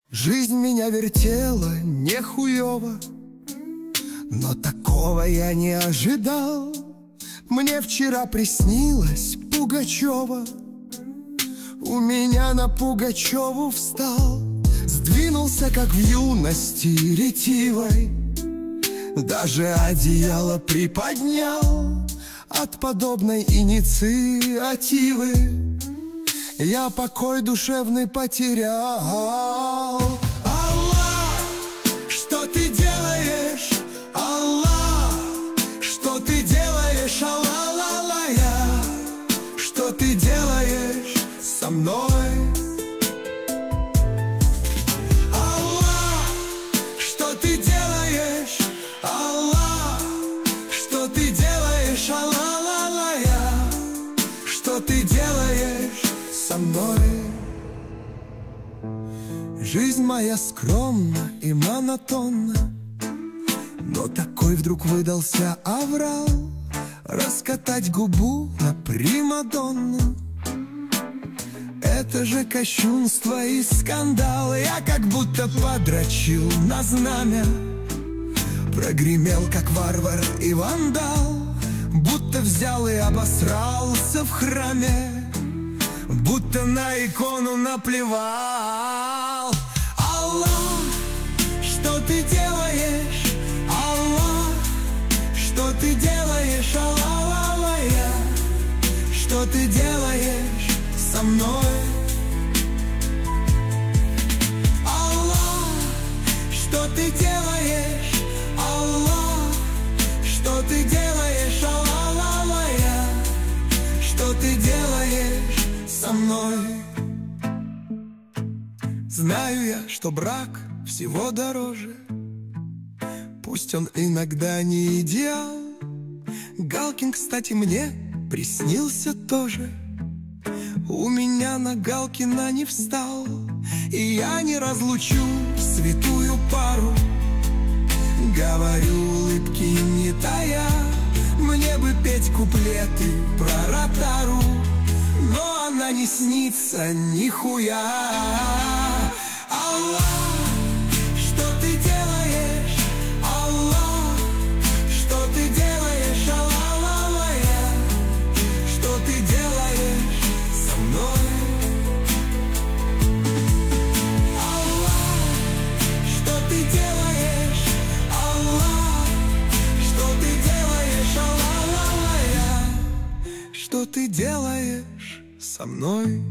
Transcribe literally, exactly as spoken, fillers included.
Жизнь меня вертела нехуёво, но такого я не ожидал. Мне вчера приснилось Пугачева, у меня на Пугачеву встал. Сдвинулся, как в юности ретивой, даже одеяло приподнял. От подобной инициативы я покой душевный потерял. Аллах, что ты делаешь? Аллах, что ты делаешь? Алла-ла-ла-я, что ты делаешь со мной? Аллах, что ты делаешь? Аллах, что ты делаешь? Алла-ла-ла-я, что ты делаешь со мной? Жизнь моя скромна и монотонна, но такой вдруг выдался аврал. Раскатать губу на примадонну — это же кощунство и скандал. Я как будто подрочил на знамя, прогремел, как варвар и вандал, будто взял и обосрался в храме, будто на икону наплевал. Аллах, что ты делаешь? Аллах, что ты делаешь? Алла-ла-ла-я, что ты делаешь со мной? Аллах, что ты делаешь? Аллах, что ты делаешь? Алла-ла-ла-я, что ты делаешь со мной? Знаю я, что брак всего дороже, пусть он иногда не идеал. Галкин, кстати, мне приснился тоже, у меня на Галкина не встал. И я не разлучу святую пару, говорю улыбки не тая. Мне бы петь куплеты про ротару, но она не снится нихуя. Аллах, что ты делаешь? Аллах, что ты делаешь? Алла-ла-ла-я, что ты делаешь со мной? Аллах, что ты делаешь? Аллах, что ты делаешь? Алла-ла-ла-я, что ты делаешь со мной?